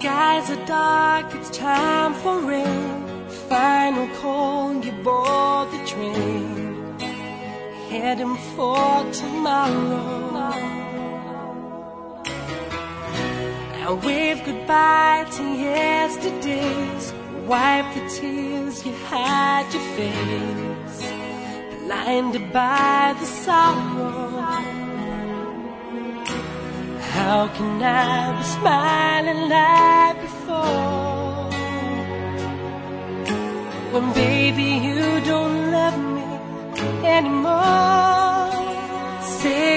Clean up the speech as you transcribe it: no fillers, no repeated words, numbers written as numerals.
skies are dark, it's time for rain. Final call, you board the train, heading for tomorrow. Now wave goodbye to yesterdays, wipe the tears, you hide your face, blinded by the sorrow. How can I be smiling like before, when baby you don't love me anymore? Say